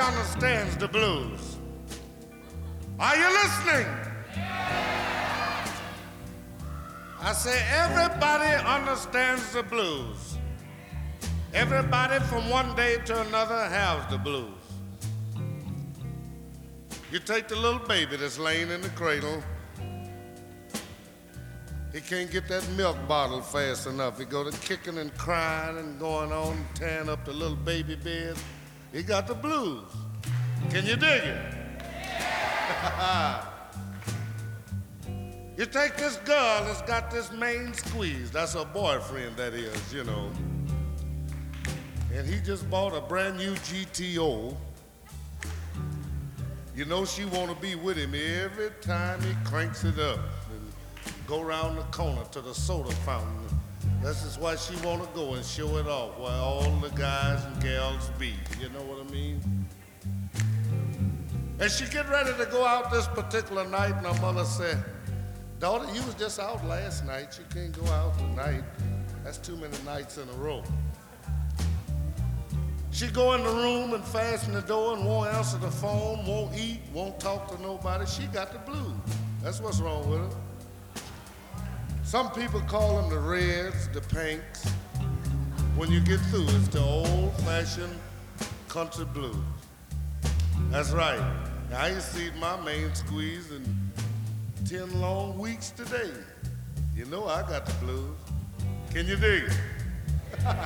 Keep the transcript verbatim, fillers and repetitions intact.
understands the blues. Are you listening? I say everybody understands the blues. Everybody from one day to another has the blues. You take the little baby that's laying in the cradle. He can't get that milk bottle fast enough. He go to kicking and crying and going on, tearing up the little baby bed. He got the blues. Can you dig it? You take this girl that's got this main squeeze. That's her boyfriend, that is, you know. And he just bought a brand new G T O. You know she want to be with him every time he cranks it up and go around the corner to the soda fountain. This is why she want to go and show it off, where all the guys and gals be. You know what I mean? And she get ready to go out this particular night, and her mother said, "Daughter, you was just out last night. You can't go out tonight. That's too many nights in a row." She go in the room and fasten the door and won't answer the phone, won't eat, won't talk to nobody. She got the blues. That's what's wrong with her. Some people call them the reds, the pinks. When you get through, it's the old-fashioned country blues. That's right. I ain't seen my main squeeze in ten long weeks today. You know I got the blues. Can you dig it?